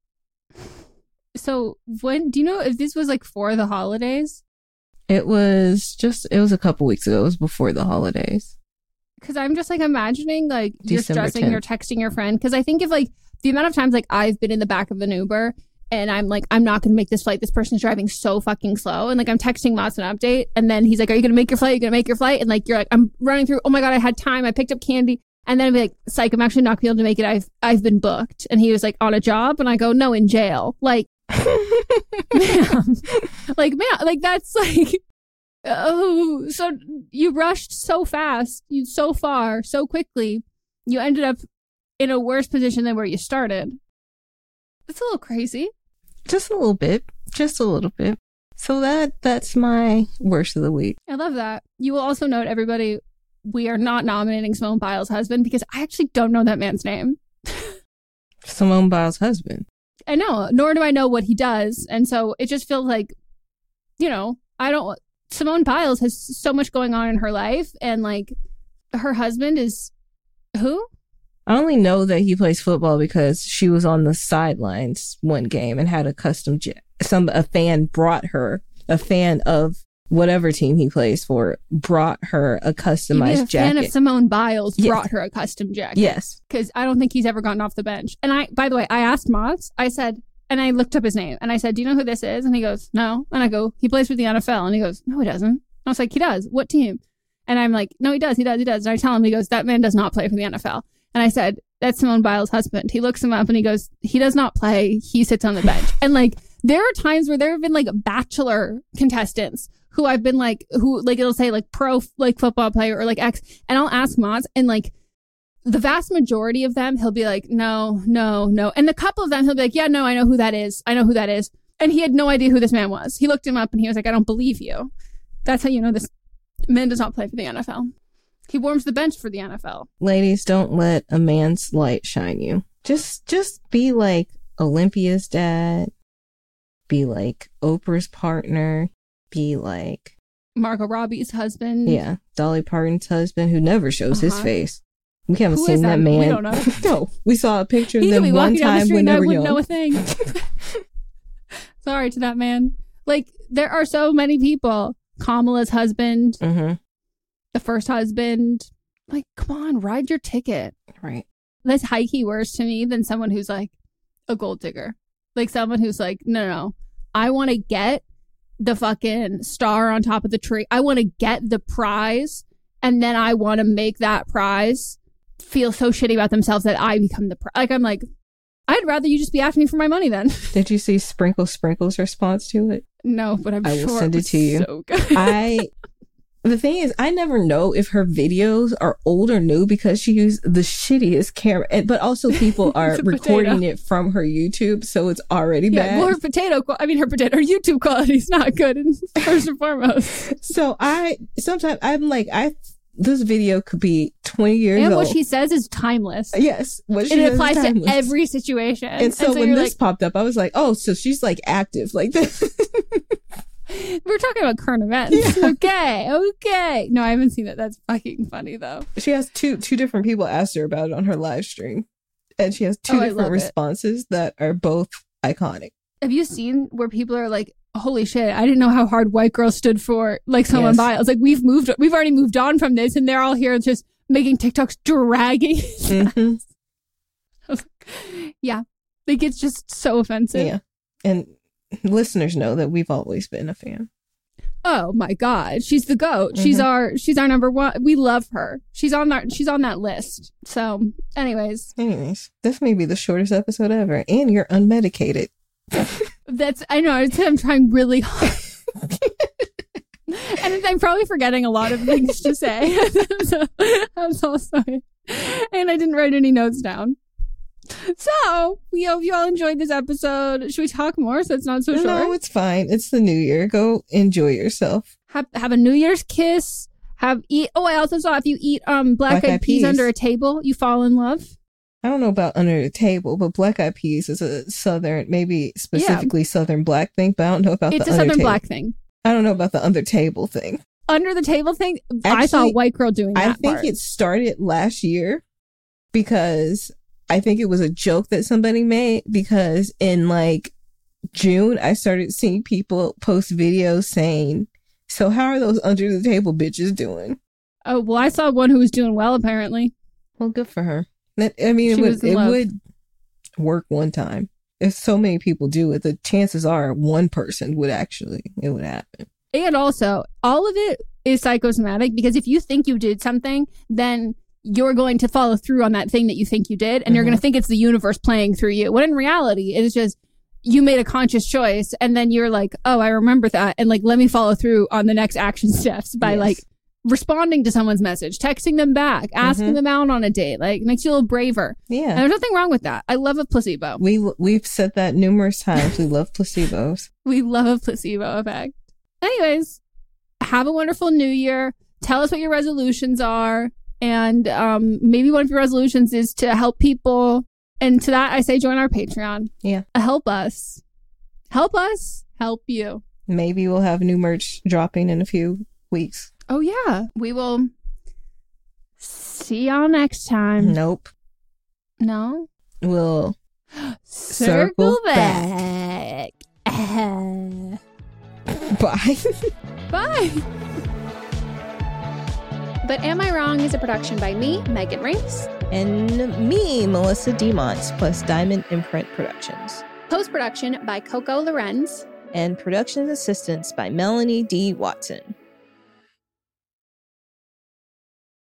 So when, do you know if this was like for the holidays? It was just, it was a couple weeks ago. It was before the holidays. Because I'm just like imagining like you're December stressing, tenth. you're texting your friend. Because I think if like the amount of times like I've been in the back of an Uber and I'm like, I'm not going to make this flight. This person's driving so fucking slow. And like I'm texting Mott's an update. And then he's like, are you going to make your flight? Are you going to make your flight? And like, you're like, I'm running through. Oh my God, I had time. I picked up candy. And then I'd be like, psych, I'm actually not going to be able to make it. I've, I've been booked. And he was like, on a job? And I go, no, in jail. Like, man, like, man, like that's like, oh, so you rushed so fast, you so far, so quickly, you ended up in a worse position than where you started. It's a little crazy. Just a little bit. Just a little bit. So that that's my worst of the week. I love that. You will also note, everybody, we are not nominating Simone Biles' husband because I actually don't know that man's name. Simone Biles' husband. I know, nor do I know what he does. And so it just feels like, you know, I don't... Simone Biles has so much going on in her life, and like her husband is who? I only know that he plays football because she was on the sidelines one game and had a custom jet. Some a fan brought her, a fan of whatever team he plays for, brought her a customized you mean a jacket. fan of Simone Biles Yes. brought her a custom jacket. Yes, because I don't think he's ever gotten off the bench. And I, by the way, I asked Mott's. I said. And I looked up his name and I said, do you know who this is? And he goes, no. And I go, he plays for the N F L. And he goes, no, he doesn't. And I was like, he does. What team? And I'm like, no, he does. He does. He does. And I tell him, he goes, that man does not play for the N F L. And I said, that's Simone Biles' husband. He looks him up and he goes, he does not play. He sits on the bench. And like, there are times where there have been like bachelor contestants who I've been like, who like, it'll say like pro, like football player or like X. And I'll ask Mott's and like, the vast majority of them, he'll be like, no, no, no. And a couple of them, he'll be like, yeah, no, I know who that is. I know who that is. And he had no idea who this man was. He looked him up and he was like, I don't believe you. That's how you know this man does not play for the N F L. He warms the bench for the N F L. Ladies, don't let a man's light shine you. Just, just be like Olympia's dad. Be like Oprah's partner. Be like Margot Robbie's husband. Yeah, Dolly Parton's husband, who never shows Uh-huh. his face. We haven't Who seen is that that? man. We don't know. No, we saw a picture of He could them be one walking down the time street when and they I were wouldn't young. know a thing. Sorry to that man. Like, there are so many people. Kamala's husband, Mm-hmm. the first husband. Like, come on, ride your ticket. Right. That's high key worse to me than someone who's like a gold digger. Like someone who's like, no, no, no. I want to get the fucking star on top of the tree. I want to get the prize. And then I want to make that prize feel so shitty about themselves that I become the prize. Like, I'm like, I'd rather you just be asking me for my money then. Did you see Sprinkle Sprinkle's response to it? No, but I'm I sure will send it, it to you. So good. I. The thing is, I never know if her videos are old or new because she used the shittiest camera. and- But also, people are It's a recording potato. it from her YouTube, so it's already Yeah, bad. well, her potato, qu- I mean, her potato, her YouTube quality is not good, first and foremost. So I sometimes I'm like, I this video could be twenty years and old. what she says is timeless. Yes. What she it says applies is timeless. to every situation. And so, and so when this like, popped up, I was like, oh, so she's like active like this. We're talking about current events. Yeah. Okay, okay. No, I haven't seen it. That's fucking funny, though. She has two two different people asked her about it on her live stream. And she has two oh, different responses it. that are both iconic. Have you seen where people are like, holy shit, I didn't know how hard white girls stood for like someone yes. by. I was like, we've moved, we've already moved on from this. And they're all here just making TikToks dragging. Mm-hmm. like, yeah. Like, it's just so offensive. Yeah. And listeners know that we've always been a fan. Oh my God. She's the GOAT. Mm-hmm. She's our she's our number one. We love her. She's on that she's on that list. So anyways. Anyways. This may be the shortest episode ever. And you're unmedicated. That's I know, I'm trying really hard. And I'm probably forgetting a lot of things to say. So, I'm so sorry. And I didn't write any notes down. So, we hope you all enjoyed this episode. Should we talk more so it's not so short? No, it's fine. It's the new year. Go enjoy yourself. Have have a New Year's kiss. Have eat. Oh, I also saw if you eat um black, black eyed peas, peas under a table, you fall in love. I don't know about under the table, but black eyed peas is a southern, maybe specifically yeah. southern black thing, but I don't know about it's the a under southern table. black thing. I don't know about the under table thing. Under the table thing? Actually, I saw a white girl doing that I think part. it started last year because I think it was a joke that somebody made because in like June, I started seeing people post videos saying, so how are those under the table bitches doing? Oh, well, I saw one who was doing well, apparently. Well, good for her. I mean, it, would, it would work one time. If so many people do it, the chances are one person would actually, it would happen. And also, all of it is psychosomatic because if you think you did something, then you're going to follow through on that thing that you think you did. And mm-hmm. you're going to think it's the universe playing through you. When in reality, it is just you made a conscious choice. And then you're like, oh, I remember that. And like, let me follow through on the next action steps by yes. like responding to someone's message, texting them back, asking mm-hmm. them out on a date. Like, makes you a little braver. Yeah. And there's nothing wrong with that. I love a placebo. We, we've said that numerous times. We love placebos. We love a placebo effect. Anyways, have a wonderful new year. Tell us what your resolutions are. And um, maybe one of your resolutions is to help people. And to that, I say join our Patreon. Yeah. Help us. Help us. Help you. Maybe we'll have new merch dropping in a few weeks. Oh, yeah. We will see y'all next time. Nope. No? We'll circle, circle back. back. Bye. Bye. But Am I Wrong is a production by me, Megan Rinks. And me, Melissa DeMont, plus Diamond Imprint Productions. Post-production by Coco Lorenz. And production assistance by Melanie D. Watson.